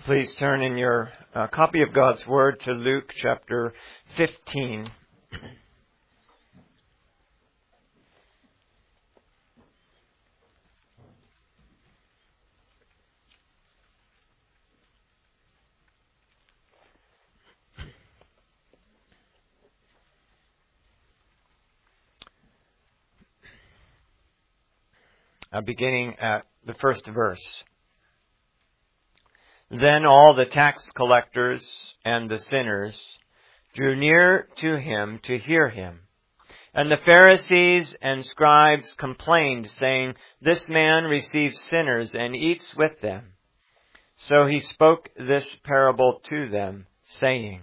Please turn in your copy of God's Word to Luke chapter 15. Beginning at the first verse. Then all the tax collectors and the sinners drew near to him to hear him. And the Pharisees and scribes complained, saying, "This man receives sinners and eats with them." So he spoke this parable to them, saying,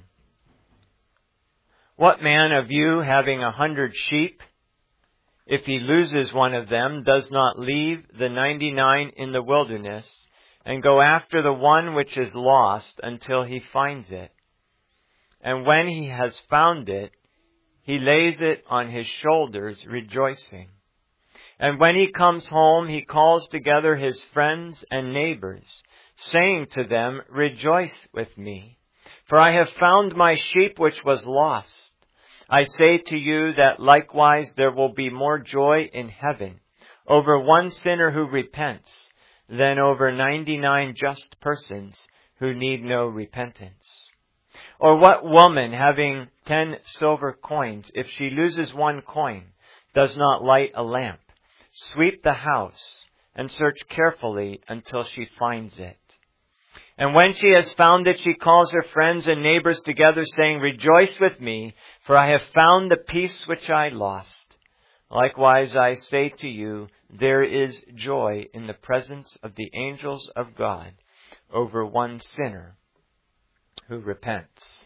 "What man of you, having 100 sheep, if he loses one of them, does not leave the 99 in the wilderness and go after the one which is lost until he finds it? And when he has found it, he lays it on his shoulders, rejoicing. And when he comes home, he calls together his friends and neighbors, saying to them, 'Rejoice with me, for I have found my sheep which was lost.' I say to you that likewise there will be more joy in heaven over one sinner who repents than over 99 just persons who need no repentance. Or what woman, having 10 silver coins, if she loses one coin, does not light a lamp, sweep the house, and search carefully until she finds it? And when she has found it, she calls her friends and neighbors together, saying, 'Rejoice with me, for I have found the piece which I lost.' Likewise, I say to you, there is joy in the presence of the angels of God over one sinner who repents."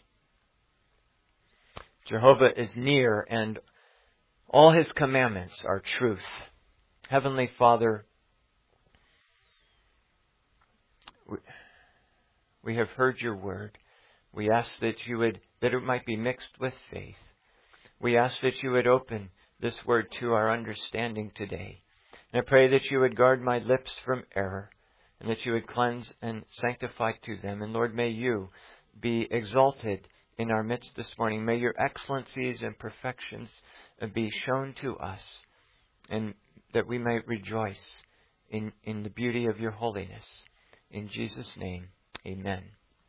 Jehovah is near, and all his commandments are truth. Heavenly Father, we have heard your word. We ask that it might be mixed with faith. We ask that you would open this word to our understanding today. And I pray that you would guard my lips from error, and that you would cleanse and sanctify to them. And Lord, may you be exalted in our midst this morning. May your excellencies and perfections be shown to us, and that we may rejoice in the beauty of your holiness. In Jesus' name, amen.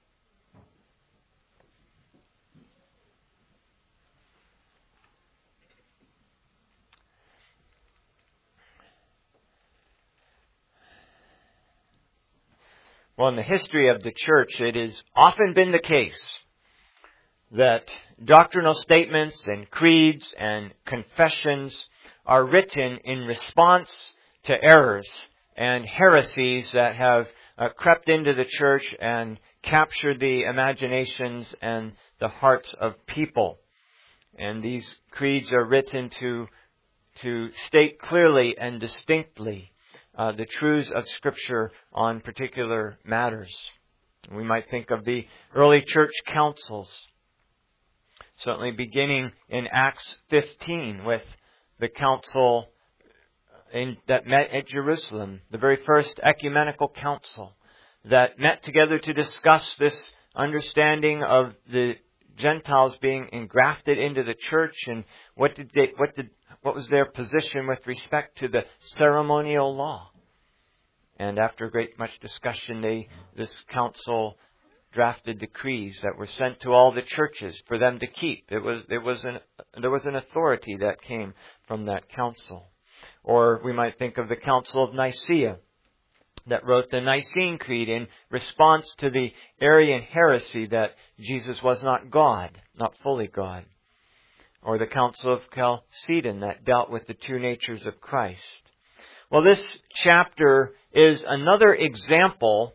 Well, in the history of the church, it has often been the case that doctrinal statements and creeds and confessions are written in response to errors and heresies that have crept into the church and captured the imaginations and the hearts of people. And these creeds are written to state clearly and distinctly the truths of Scripture on particular matters. We might think of the early church councils, certainly beginning in Acts 15 with the council that met at Jerusalem, the very first ecumenical council that met together to discuss this understanding of the Gentiles being engrafted into the church, and what was their position with respect to the ceremonial law. And after much discussion, this council drafted decrees that were sent to all the churches for them to keep. There was an authority that came from that council. Or we might think of the Council of Nicaea that wrote the Nicene Creed in response to the Arian heresy that Jesus was not God, not fully God. Or the Council of Chalcedon that dealt with the two natures of Christ. Well, this chapter is another example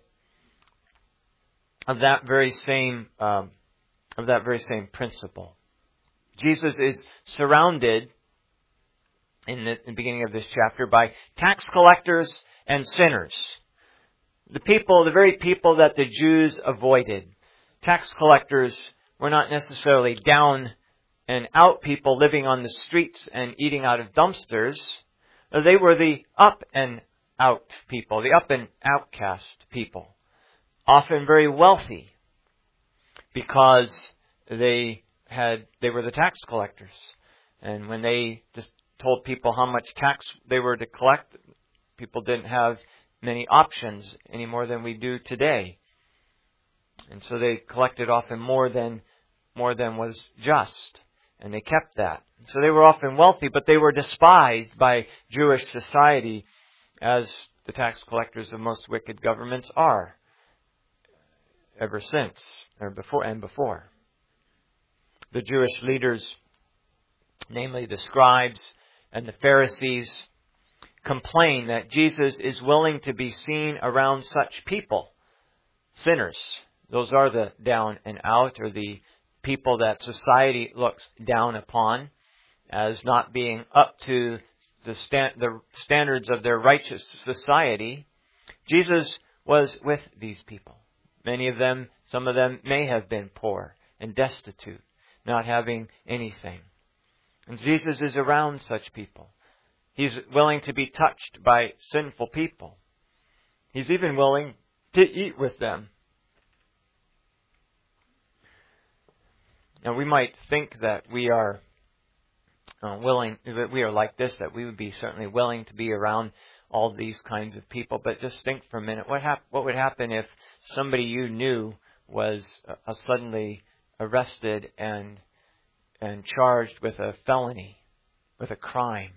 of that very same principle. Jesus is surrounded in the beginning of this chapter by tax collectors and sinners. The very people that the Jews avoided. Tax collectors were not necessarily down and out people living on the streets and eating out of dumpsters. They were the up and out people, the up and outcast people. often very wealthy because they were the tax collectors. And when they just told people how much tax they were to collect, people didn't have many options any more than we do today. And so they collected often more than was just. And they kept that. So they were often wealthy, but they were despised by Jewish society, as the tax collectors of most wicked governments are, ever since, or before. The Jewish leaders, namely the scribes and the Pharisees, complain that Jesus is willing to be seen around such people, sinners. Those are the down and out, or the people that society looks down upon as not being up to the standards of their righteous society. Jesus was with these people. Some of them may have been poor and destitute, not having anything. And Jesus is around such people. He's willing to be touched by sinful people. He's even willing to eat with them. Now we might think that we are like this, that we would be certainly willing to be around all these kinds of people. But just think for a minute, what would happen if somebody you knew was suddenly arrested and charged with a felony, with a crime?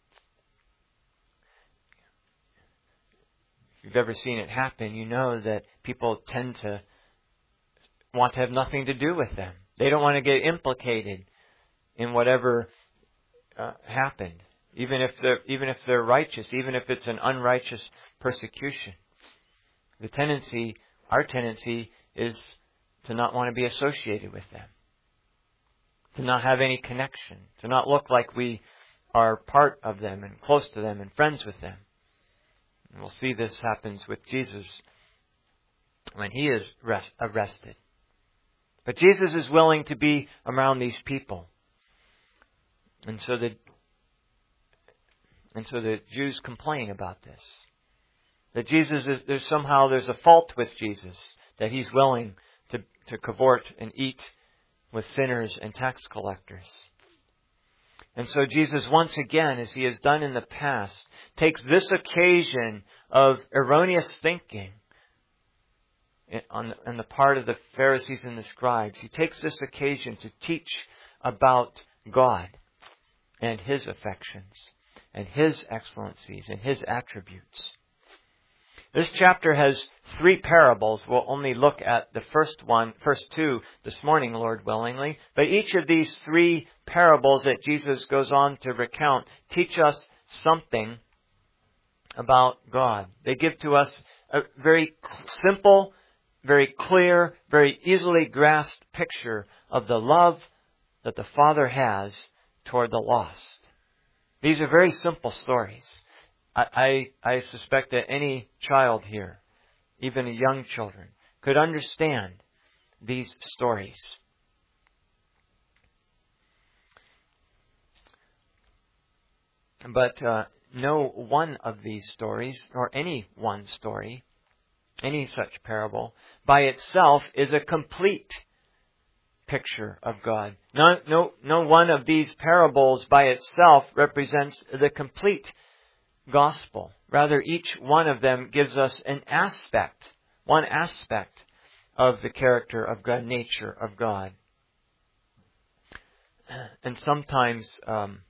If you've ever seen it happen, you know that people tend to want to have nothing to do with them. They don't want to get implicated in whatever happened, even if they're righteous, even if it's an unrighteous persecution. Our tendency is to not want to be associated with them, to not have any connection, to not look like we are part of them and close to them and friends with them. And we'll see this happens with Jesus when He is arrested. But Jesus is willing to be around these people. And so the Jews complain about this. That there's a fault with Jesus, that He's willing to cavort and eat with sinners and tax collectors. And so Jesus, once again, as He has done in the past, takes this occasion of erroneous thinking on the part of the Pharisees and the scribes. He takes this occasion to teach about God and His affections and His excellencies and His attributes. This chapter has 3 parables. We'll only look at the first two this morning, Lord willingly. But each of these 3 parables that Jesus goes on to recount teach us something about God. They give to us a very simple, very clear, very easily grasped picture of the love that the Father has toward the lost. These are very simple stories. I suspect that any child here, even young children, could understand these stories. But no one of these stories, or any one story, any such parable, by itself is a complete picture of God. No one of these parables by itself represents the complete gospel. Rather, each one of them gives us one aspect of the character of God, nature of God. And sometimes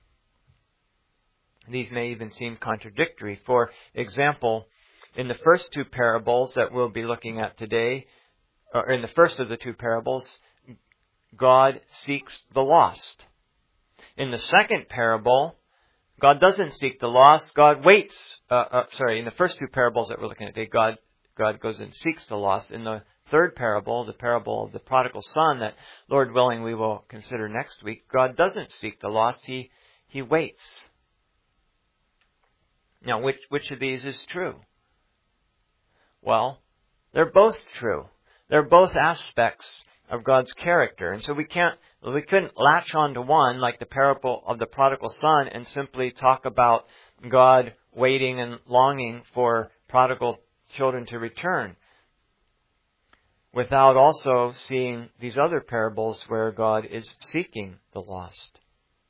these may even seem contradictory. For example, in the first 2 parables that we'll be looking at today, or in the first of the 2 parables, God seeks the lost. In the second parable, God doesn't seek the lost. God waits. In the first 2 parables that we're looking at today, God goes and seeks the lost. In the third parable, the parable of the prodigal son, that Lord willing we will consider next week, God doesn't seek the lost. He waits. Now, which of these is true? Well, they're both true. They're both aspects of God's character. And so we couldn't latch on to one, like the parable of the prodigal son, and simply talk about God waiting and longing for prodigal children to return. without also seeing these other parables where God is seeking the lost.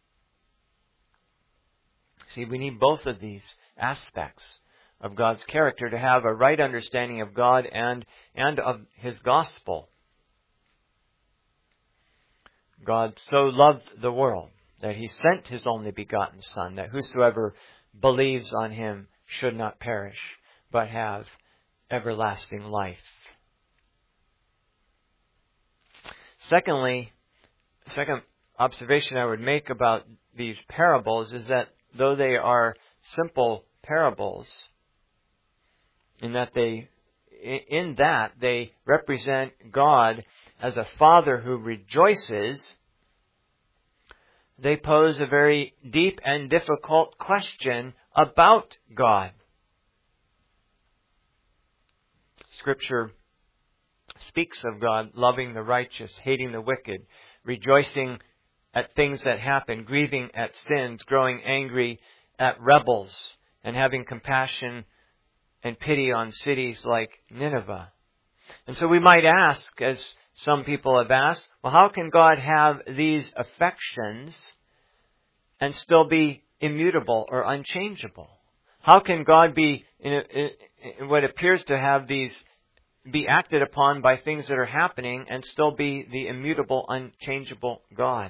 See, we need both of these aspects of God's character to have a right understanding of God and of His gospel. God so loved the world that He sent His only begotten Son, that whosoever believes on Him should not perish, but have everlasting life. Second observation I would make about these parables is that though they are simple parables, in that they represent God as a Father who rejoices, they pose a very deep and difficult question about God. Scripture speaks of God loving the righteous, hating the wicked, rejoicing at things that happen, grieving at sins, growing angry at rebels, and having compassion and pity on cities like Nineveh. And so we might ask, as some people have asked, well, how can God have these affections and still be immutable or unchangeable? How can God be, in what appears to have these, be acted upon by things that are happening and still be the immutable, unchangeable God?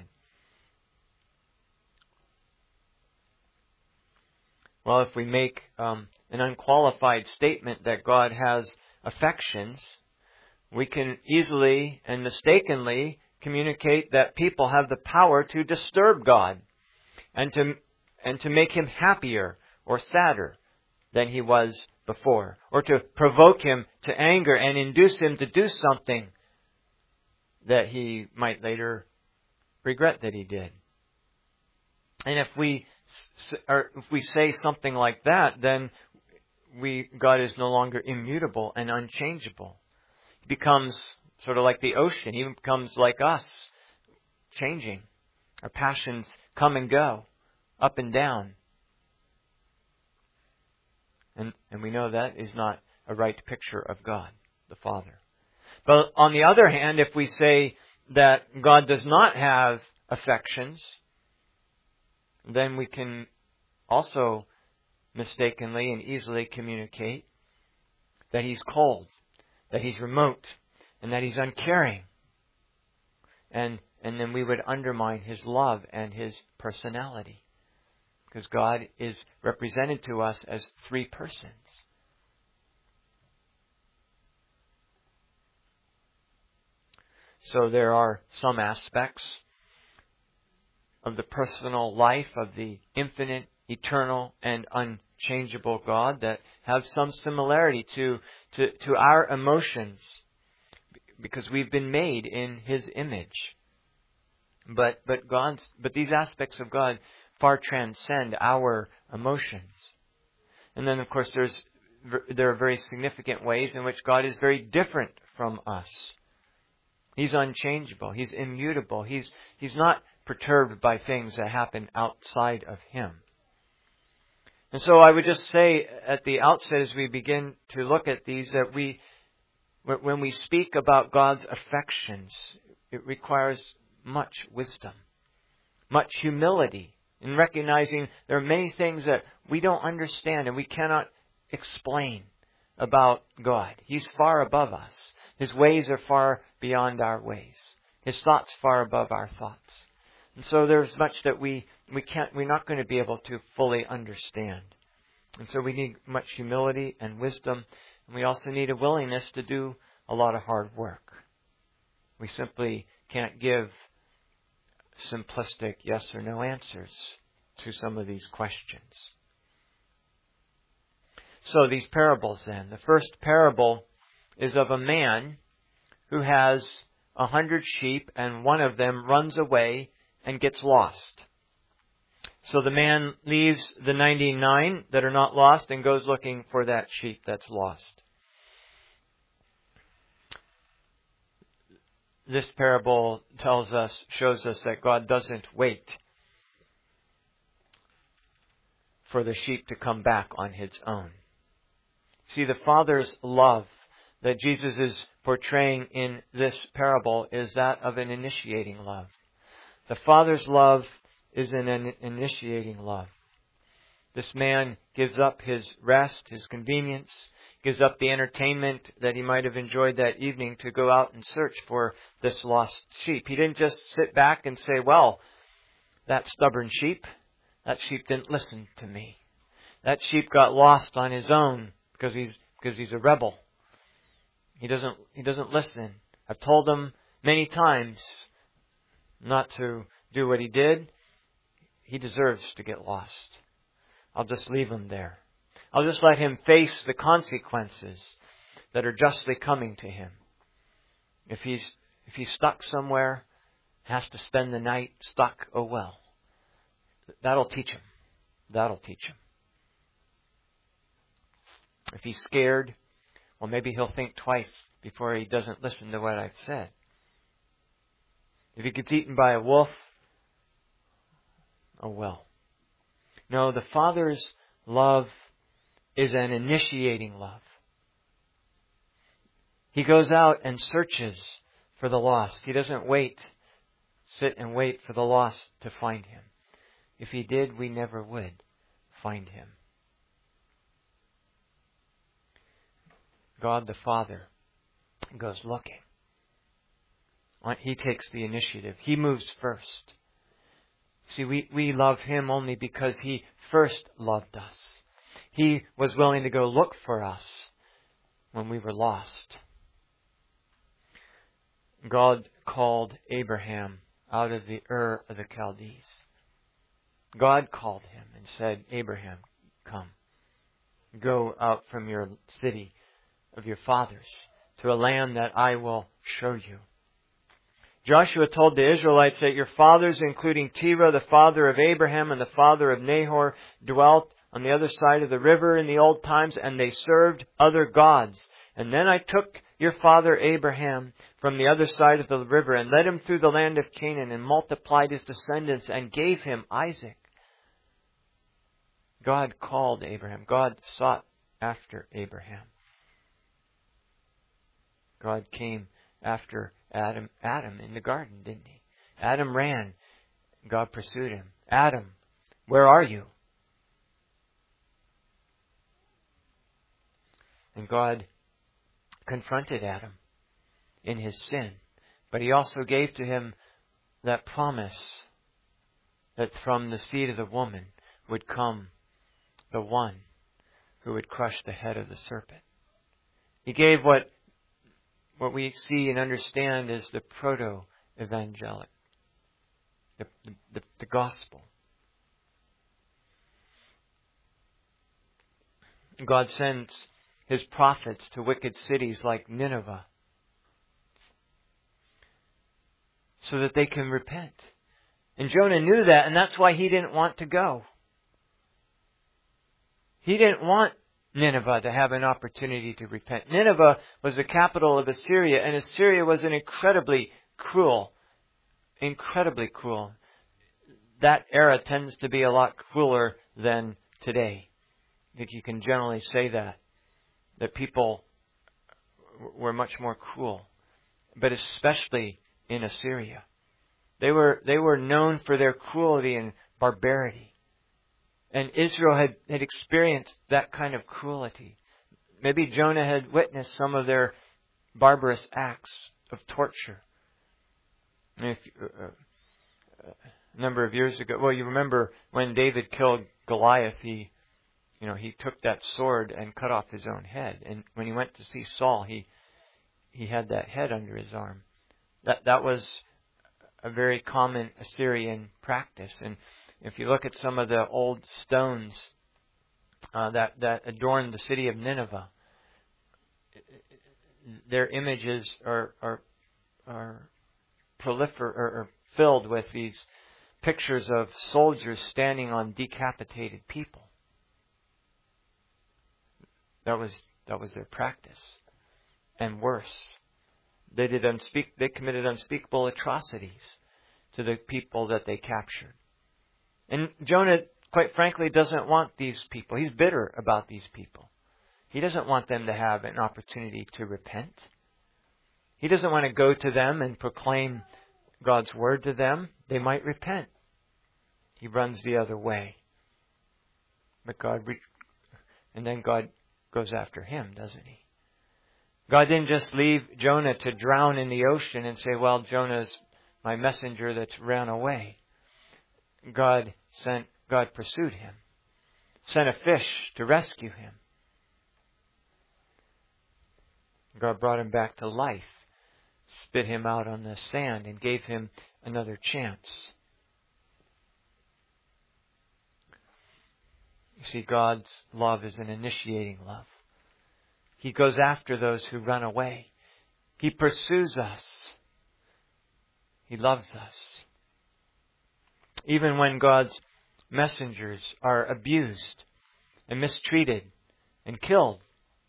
Well, if we make an unqualified statement that God has affections, we can easily and mistakenly communicate that people have the power to disturb God and to make Him happier or sadder than He was before, or to provoke Him to anger and induce Him to do something that He might later regret that He did. And if we say something like that, then God is no longer immutable and unchangeable. He becomes sort of like the ocean. He becomes like us, changing. Our passions come and go, up and down. And we know that is not a right picture of God, the Father. But on the other hand, if we say that God does not have affections, then we can also mistakenly and easily communicate that He's cold, that He's remote, and that He's uncaring. And then we would undermine His love and His personality, because God is represented to us as three persons. So there are some aspects of the personal life of the infinite, eternal, and unchangeable God that have some similarity to our emotions, because we've been made in His image. But these aspects of God far transcend our emotions. And then, of course, there are very significant ways in which God is very different from us. He's unchangeable. He's immutable. He's not perturbed by things that happen outside of Him. And so I would just say at the outset, as we begin to look at these, that when we speak about God's affections, it requires much wisdom, much humility, in recognizing there are many things that we don't understand and we cannot explain about God. He's far above us. His ways are far beyond our ways. His thoughts far above our thoughts. And so there's much that we're not going to be able to fully understand. And so we need much humility and wisdom. And we also need a willingness to do a lot of hard work. We simply can't give simplistic yes or no answers to some of these questions. So these parables then. The first parable is of a man who has 100 sheep and one of them runs away and gets lost. So the man leaves the 99 that are not lost and goes looking for that sheep that's lost. This parable shows us that God doesn't wait for the sheep to come back on its own. See, the Father's love, that Jesus is portraying in this parable is that of an initiating love. The Father's love is an initiating love. This man gives up his rest, his convenience, gives up the entertainment that he might have enjoyed that evening to go out and search for this lost sheep. He didn't just sit back and say, well, that stubborn sheep, that sheep didn't listen to me. That sheep got lost on his own because he's a rebel. He doesn't listen. I've told him many times not to do what he did. He deserves to get lost. I'll just leave him there. I'll just let him face the consequences that are justly coming to him. If he's stuck somewhere, has to spend the night stuck, oh well. That'll teach him. That'll teach him. If he's scared, well, maybe he'll think twice before he doesn't listen to what I've said. If he gets eaten by a wolf, oh well. No, the Father's love is an initiating love. He goes out and searches for the lost. He doesn't sit and wait for the lost to find him. If he did, we never would find him. God the Father goes looking. He takes the initiative. He moves first. See, we love Him only because He first loved us. He was willing to go look for us when we were lost. God called Abraham out of the Ur of the Chaldees. God called him and said, Abraham, come. Go out from your city of your fathers to a land that I will show you. Joshua told the Israelites that your fathers, including Terah, the father of Abraham and the father of Nahor, dwelt on the other side of the river in the old times, and they served other gods. And then I took your father Abraham from the other side of the river and led him through the land of Canaan and multiplied his descendants and gave him Isaac. God called Abraham. God sought after Abraham. God came after Adam in the garden, didn't He? Adam ran. God pursued him. Adam, where are you? And God confronted Adam in his sin. But He also gave to him that promise that from the seed of the woman would come the one who would crush the head of the serpent. He gave what we see and understand as the proto-evangelic, the gospel. God sends His prophets to wicked cities like Nineveh so that they can repent. And Jonah knew that, and that's why he didn't want to go. He didn't want Nineveh to have an opportunity to repent. Nineveh was the capital of Assyria, and Assyria was an incredibly cruel. That era tends to be a lot crueler than today. I think you can generally say that people were much more cruel, but especially in Assyria. They were known for their cruelty and barbarity. And Israel had experienced that kind of cruelty. Maybe Jonah had witnessed some of their barbarous acts of torture. A number of years ago, well, you remember when David killed Goliath, he took that sword and cut off his own head. And when he went to see Saul, he had that head under his arm. That was a very common Assyrian practice. And if you look at some of the old stones that adorn the city of Nineveh, their images are filled with these pictures of soldiers standing on decapitated people. That was their practice, and worse, they committed unspeakable atrocities to the people that they captured. And Jonah, quite frankly, doesn't want these people. He's bitter about these people. He doesn't want them to have an opportunity to repent. He doesn't want to go to them and proclaim God's word to them. They might repent. He runs the other way. But and then God goes after him, doesn't he? God didn't just leave Jonah to drown in the ocean and say, well, Jonah's my messenger that's ran away. God pursued him, sent a fish to rescue him. God brought him back to life, spit him out on the sand, and gave him another chance. You see, God's love is an initiating love. He goes after those who run away. He pursues us. He loves us. Even when God's messengers are abused and mistreated and killed,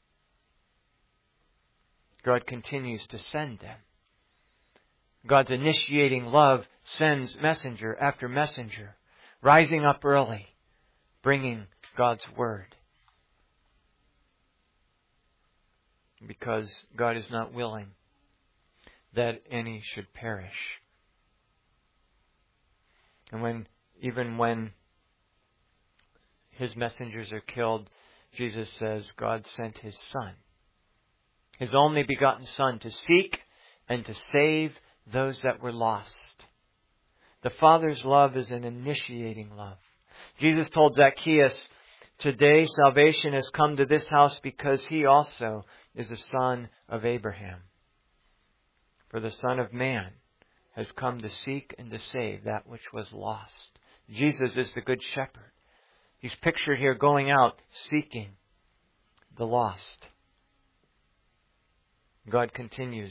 God continues to send them. God's initiating love sends messenger after messenger, rising up early, bringing God's word. Because God is not willing that any should perish. And even when His messengers are killed, Jesus says God sent His Son, His only begotten Son, to seek and to save those that were lost. The Father's love is an initiating love. Jesus told Zacchaeus, today salvation has come to this house because he also is a son of Abraham. For the Son of Man has come to seek and to save that which was lost. Jesus is the Good Shepherd. He's pictured here going out seeking the lost. God continues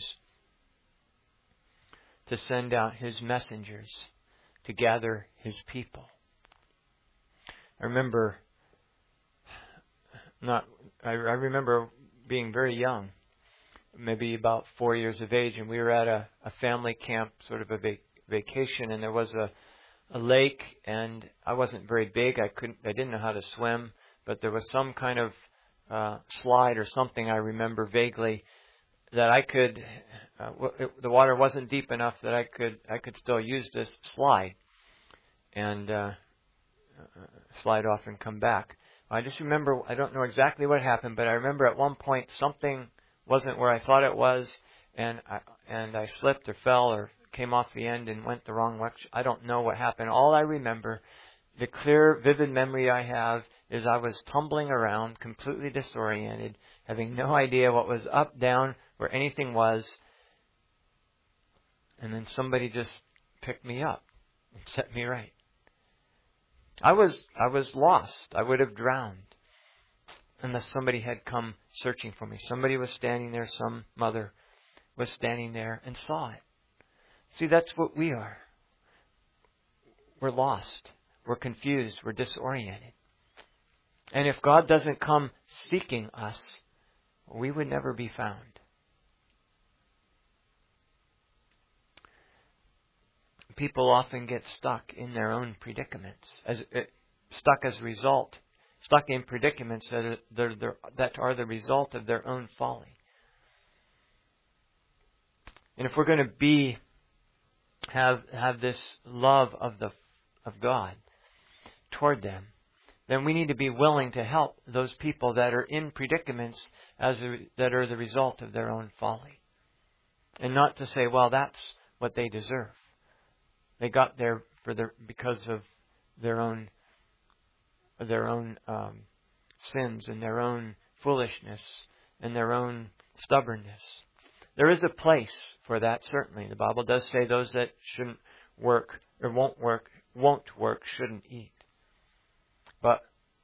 to send out His messengers to gather His people. I remember being very young, maybe about 4 years of age, and we were at a family camp, sort of a vacation, and there was a lake, and I wasn't very big. I didn't know how to swim, but there was some kind of slide or something I remember vaguely that I could. The water wasn't deep enough that I could still use this slide and slide off and come back. I just remember, I don't know exactly what happened, but I remember at one point something wasn't where I thought it was, and I slipped or fell or came off the end and went the wrong way. I don't know what happened. All I remember, the clear, vivid memory I have, is I was tumbling around, completely disoriented, having no idea what was up, down, where anything was, and then somebody just picked me up and set me right. I was lost. I would have drowned unless somebody had come searching for me. Somebody was standing there, some mother was standing there and saw it. See, that's what we are. We're lost. We're confused. We're disoriented. And if God doesn't come seeking us, we would never be found. People often get stuck in their own predicaments, stuck in predicaments that are the result of their own folly. And if we're going to have this love of God toward them, then we need to be willing to help those people that are in predicaments that are the result of their own folly, and not to say, well, that's what they deserve. They got there because of their own sins and their own foolishness and their own stubbornness. There is a place for that, certainly. The Bible does say those that shouldn't work or won't work shouldn't eat. But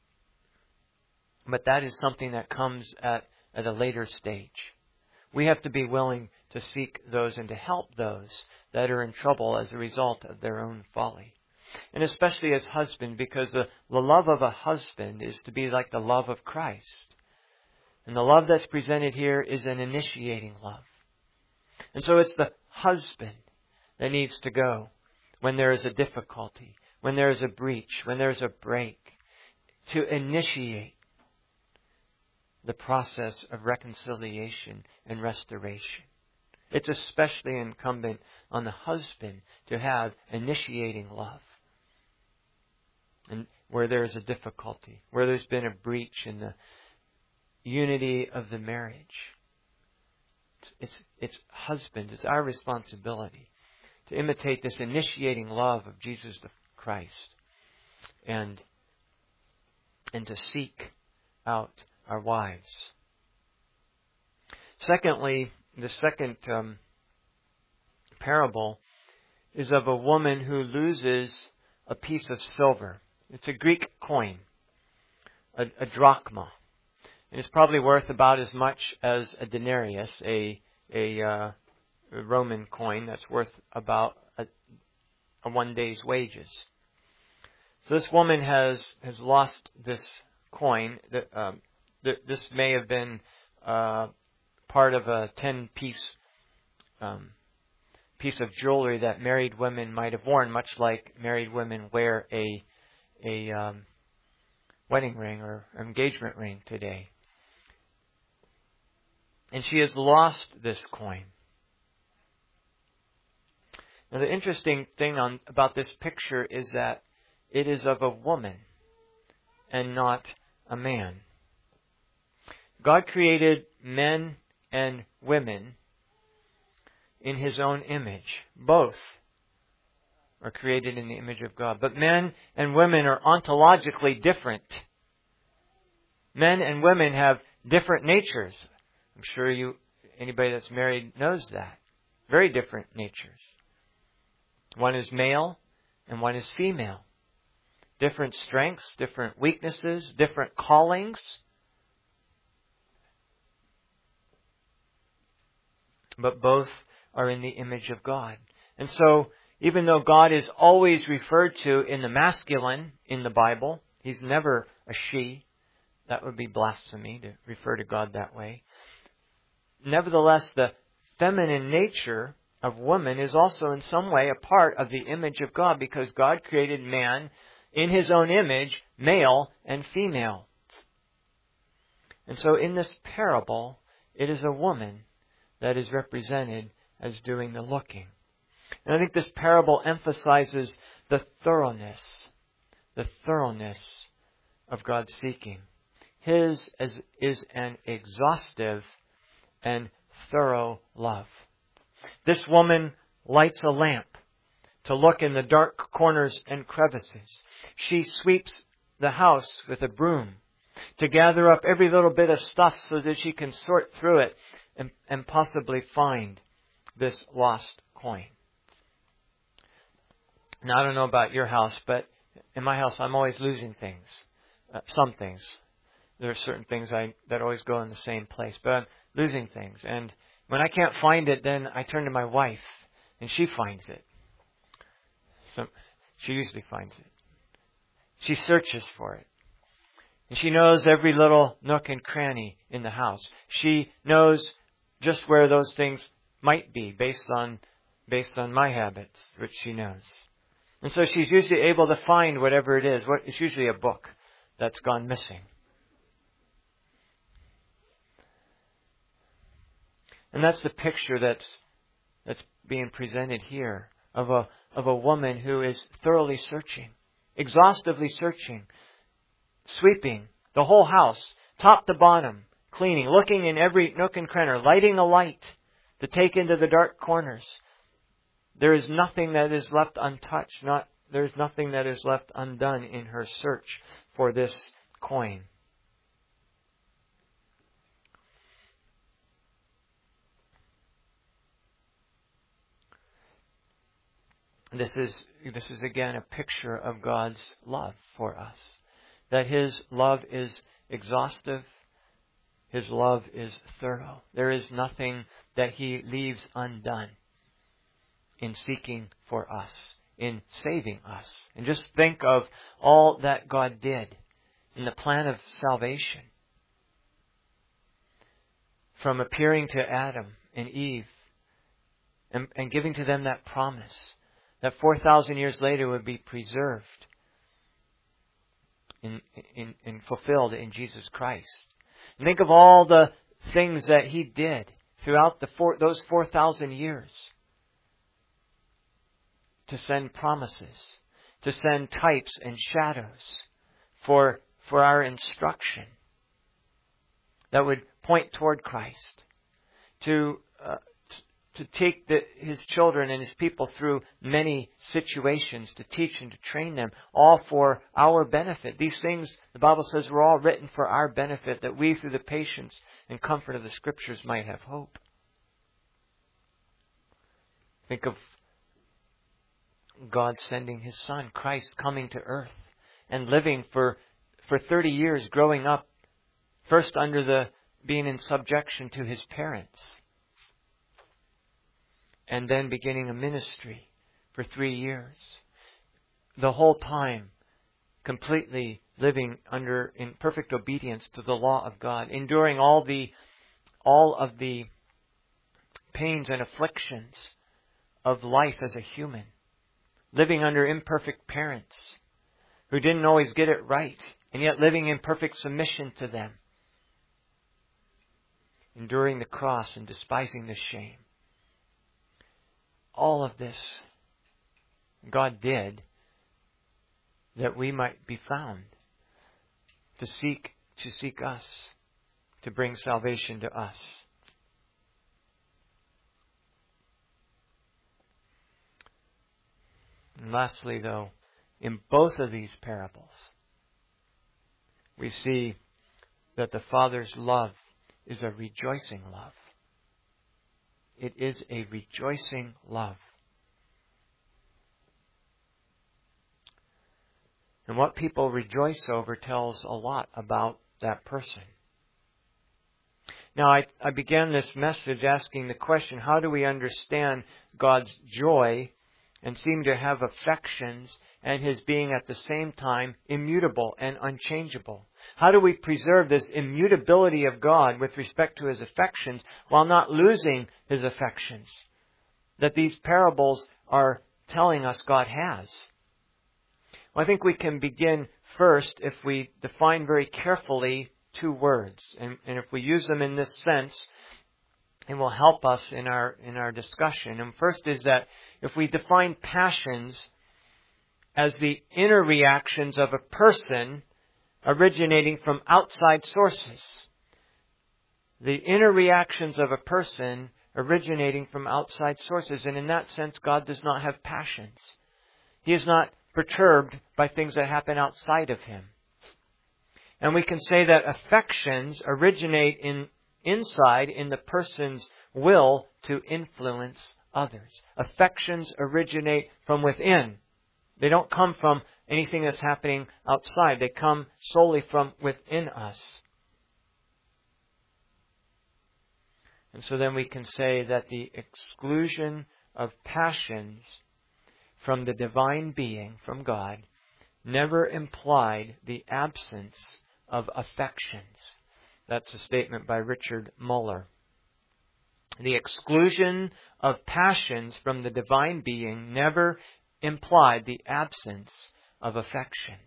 that is something that comes at a later stage. We have to be willing to seek those and to help those that are in trouble as a result of their own folly. And especially as husband, because the love of a husband is to be like the love of Christ. And the love that's presented here is an initiating love. And so it's the husband that needs to go when there is a difficulty, when there is a breach, when there is a break, to initiate the process of reconciliation and restoration. It's especially incumbent on the husband to have initiating love. And where there's a difficulty, where there's been a breach in the unity of the marriage. It's husbands, it's our responsibility to imitate this initiating love of Jesus the Christ and to seek out our wives. Secondly, the second parable is of a woman who loses a piece of silver. It's a Greek coin, a drachma. And it's probably worth about as much as a denarius, a Roman coin that's worth about a one day's wages. So this woman has lost this coin. This may have been part of a 10-piece piece of jewelry that married women might have worn, much like married women wear a wedding ring or engagement ring today. And she has lost this coin. Now the interesting thing about this picture is that it is of a woman and not a man. God created men and women in His own image. Both are created in the image of God. But men and women are ontologically different. Men and women have different natures. I'm sure anybody that's married knows that. Very different natures. One is male and one is female. Different strengths, different weaknesses, different callings. But both are in the image of God. And so, even though God is always referred to in the masculine in the Bible, He's never a she. That would be blasphemy to refer to God that way. Nevertheless, the feminine nature of woman is also in some way a part of the image of God, because God created man in His own image, male and female. And so in this parable, it is a woman that is represented as doing the looking. And I think this parable emphasizes the thoroughness of God's seeking. His is an exhaustive and thorough love. This woman lights a lamp to look in the dark corners and crevices. She sweeps the house with a broom to gather up every little bit of stuff so that she can sort through it and possibly find this lost coin. Now, I don't know about your house, but in my house, I'm always losing things. Some things. There are certain things that always go in the same place, but I'm losing things. And when I can't find it, then I turn to my wife, and she finds it. So she usually finds it. She searches for it. And she knows every little nook and cranny in the house. She knows just where those things might be based on my habits, which she knows. And so she's usually able to find whatever it is. It's usually a book that's gone missing. And that's the picture that's being presented here of a woman who is thoroughly searching, exhaustively searching, sweeping the whole house, top to bottom, cleaning, looking in every nook and cranny, lighting a light to take into the dark corners. There is nothing that is left untouched. There is nothing that is left undone in her search for this coin. This is again a picture of God's love for us. That His love is exhaustive. His love is thorough. There is nothing that He leaves undone in seeking for us, in saving us. And just think of all that God did in the plan of salvation. From appearing to Adam and Eve and giving to them that promise that 4,000 years later would be preserved and fulfilled in Jesus Christ. Think of all the things that He did throughout those 4,000 years. To send promises, to send types and shadows for our instruction that would point toward Christ. To take His children and His people through many situations, to teach and to train them, all for our benefit. These things, the Bible says, were all written for our benefit, that we, through the patience and comfort of the Scriptures, might have hope. Think of God sending His Son, Christ, coming to earth and living for 30 years, growing up, first under being in subjection to His parents, and then beginning a ministry for 3 years. The whole time, completely living in perfect obedience to the law of God, enduring all of the pains and afflictions of life as a human, living under imperfect parents who didn't always get it right, and yet living in perfect submission to them, enduring the cross and despising the shame. All of this God did that we might be found, to seek us, to bring salvation to us. And lastly, though, in both of these parables, we see that the Father's love is a rejoicing love. It is a rejoicing love. And what people rejoice over tells a lot about that person. Now, I began this message asking the question, how do we understand God's joy and seem to have affections and His being at the same time immutable and unchangeable? How do we preserve this immutability of God with respect to His affections while not losing His affections that these parables are telling us God has? Well, I think we can begin first if we define very carefully two words. And if we use them in this sense, it will help us in our discussion. And first is that if we define passions as the inner reactions of a person originating from outside sources. The inner reactions of a person originating from outside sources. And in that sense, God does not have passions. He is not perturbed by things that happen outside of Him. And we can say that affections originate inside in the person's will to influence others. Affections originate from within. They don't come from anything that's happening outside. They come solely from within us. And so then we can say that the exclusion of passions from the divine being, from God, never implied the absence of affections. That's a statement by Richard Muller. The exclusion of passions from the divine being never implied the absence of affections.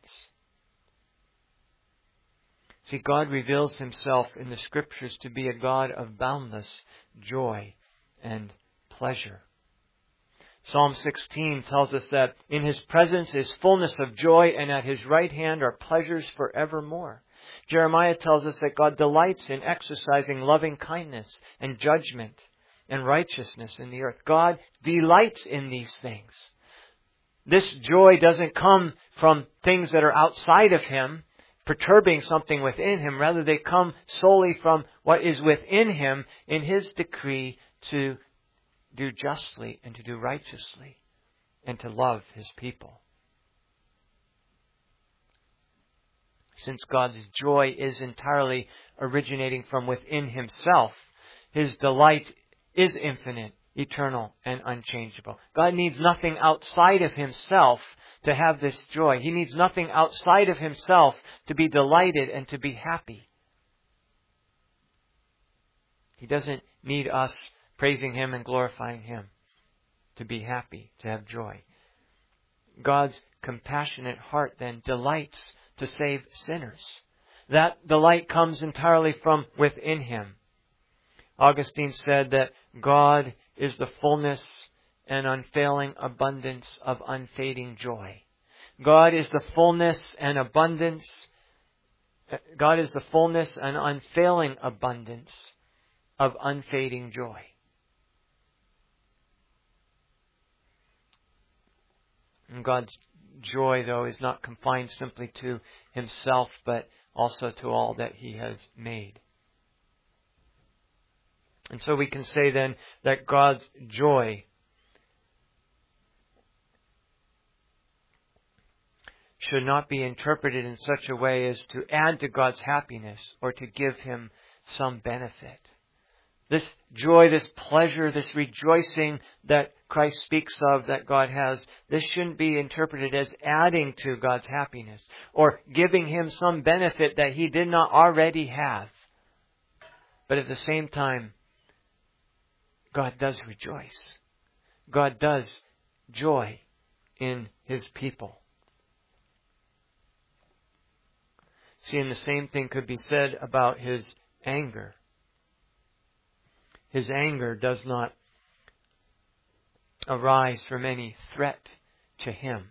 See, God reveals Himself in the Scriptures to be a God of boundless joy and pleasure. Psalm 16 tells us that in His presence is fullness of joy, and at His right hand are pleasures forevermore. Jeremiah tells us that God delights in exercising loving kindness and judgment and righteousness in the earth. God delights in these things. This joy doesn't come from things that are outside of Him, perturbing something within Him. Rather, they come solely from what is within Him in His decree to do justly and to do righteously and to love His people. Since God's joy is entirely originating from within Himself, His delight is infinite, eternal, and unchangeable. God needs nothing outside of Himself to have this joy. He needs nothing outside of Himself to be delighted and to be happy. He doesn't need us praising Him and glorifying Him to be happy, to have joy. God's compassionate heart then delights to save sinners. that delight comes entirely from within him. Augustine said that God is the fullness and unfailing abundance of unfading joy. God is the fullness and abundance. God is the fullness and unfailing abundance of unfading joy. And God's joy, though, is not confined simply to himself, but also to all that he has made. And so we can say then that God's joy should not be interpreted in such a way as to add to God's happiness or to give him some benefit. This joy, this pleasure, this rejoicing that Christ speaks of, that God has, this shouldn't be interpreted as adding to God's happiness or giving him some benefit that he did not already have. But at the same time, God does rejoice. God does joy in his people. See, and the same thing could be said about his anger. His anger does not arise from any threat to him.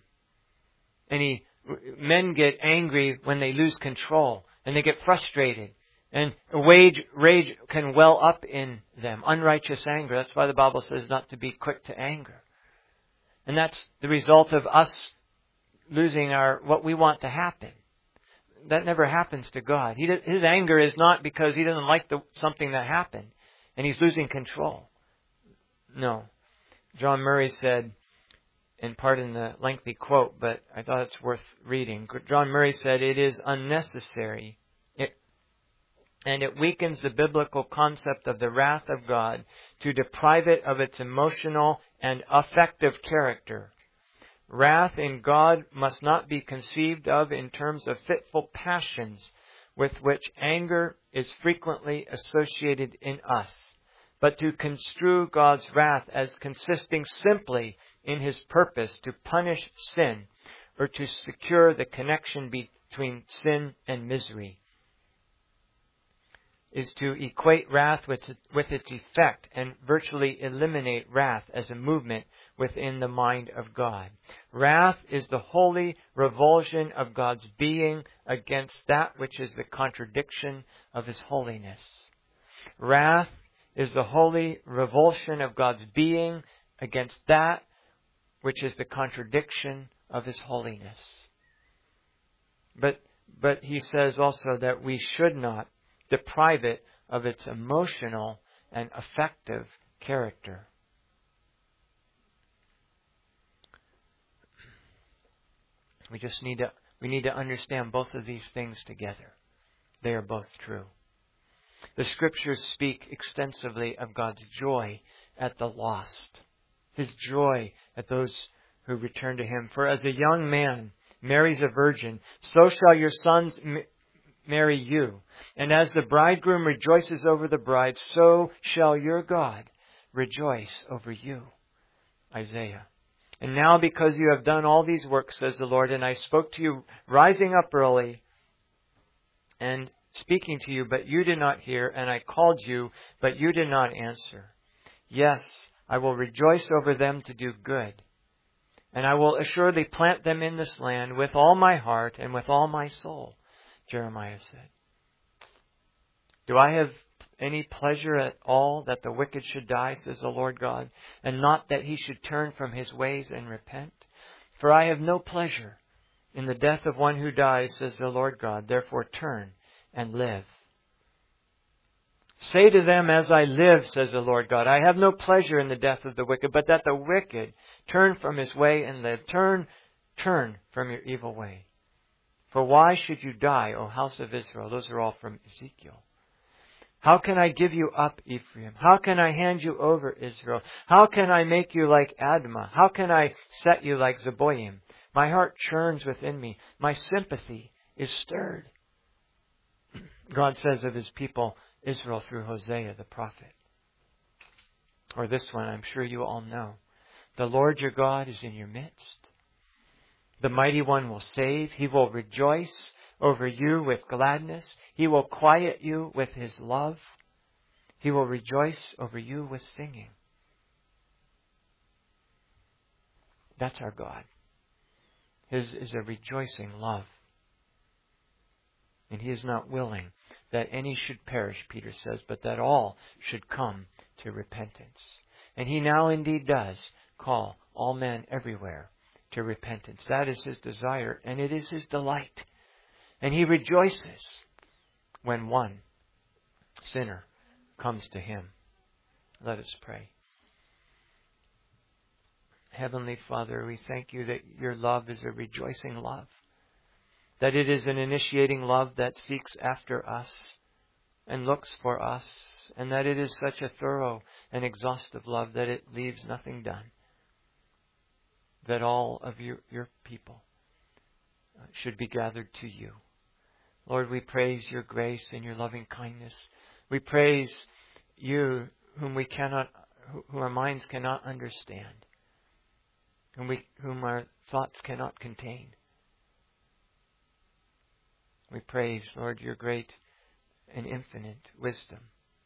Men get angry when they lose control and they get frustrated. And rage can well up in them. Unrighteous anger. That's why the Bible says not to be quick to anger. And that's the result of us losing what we want to happen. That never happens to God. His anger is not because he doesn't like something that happened and he's losing control. No. John Murray said, and pardon the lengthy quote, but I thought it's worth reading. John Murray said, "It is unnecessary, and it weakens the biblical concept of the wrath of God to deprive it of its emotional and affective character. Wrath in God must not be conceived of in terms of fitful passions with which anger is frequently associated in us, but to construe God's wrath as consisting simply in his purpose to punish sin or to secure the connection between sin and misery. Is to equate wrath with its effect and virtually eliminate wrath as a movement within the mind of God. Wrath is the holy revulsion of God's being against that which is the contradiction of his holiness. Wrath is the holy revulsion of God's being against that which is the contradiction of his holiness. But he says also that we should not deprive it of its emotional and affective character. We need to understand both of these things together. They are both true. The Scriptures speak extensively of God's joy at the lost, his joy at those who return to him. For as a young man marries a virgin, so shall your sons marry you. And as the bridegroom rejoices over the bride, so shall your God rejoice over you. Isaiah. And now because you have done all these works, says the Lord, and I spoke to you rising up early and speaking to you, but you did not hear, and I called you, but you did not answer. Yes, I will rejoice over them to do good, and I will assuredly plant them in this land with all my heart and with all my soul. Jeremiah said. Do I have any pleasure at all that the wicked should die, says the Lord God, and not that he should turn from his ways and repent? For I have no pleasure in the death of one who dies, says the Lord God. Therefore turn and live. Say to them, as I live, says the Lord God, I have no pleasure in the death of the wicked, but that the wicked turn from his way and live. Turn from your evil way. For why should you die, O house of Israel? Those are all from Ezekiel. How can I give you up, Ephraim? How can I hand you over, Israel? How can I make you like Admah? How can I set you like Zeboim? My heart churns within me. My sympathy is stirred. God says of his people, Israel, through Hosea the prophet. Or this one, I'm sure you all know. The Lord your God is in your midst. The Mighty One will save. He will rejoice over you with gladness. He will quiet you with His love. He will rejoice over you with singing. That's our God. His is a rejoicing love. And He is not willing that any should perish, Peter says, but that all should come to repentance. And He now indeed does call all men everywhere to repentance. That is His desire, and it is His delight. And He rejoices when one sinner comes to Him. Let us pray. Heavenly Father, we thank You that Your love is a rejoicing love, that it is an initiating love that seeks after us and looks for us, and that it is such a thorough and exhaustive love that it leaves nothing done, that all of your people should be gathered to You. Lord, we praise Your grace and Your loving kindness. We praise You whom our minds cannot understand, whom our thoughts cannot contain. We praise, Lord, Your great and infinite wisdom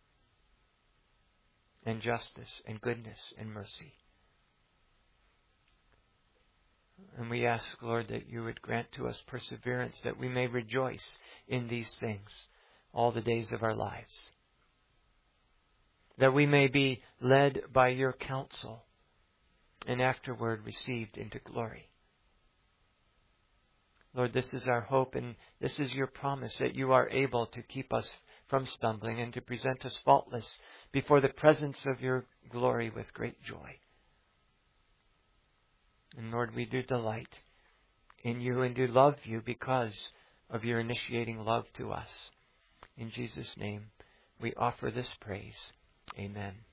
and justice and goodness and mercy. And we ask, Lord, that You would grant to us perseverance, that we may rejoice in these things all the days of our lives, that we may be led by Your counsel and afterward received into glory. Lord, this is our hope, and this is Your promise, that You are able to keep us from stumbling and to present us faultless before the presence of Your glory with great joy. And Lord, we do delight in You and do love You because of Your initiating love to us. In Jesus' name, we offer this praise. Amen.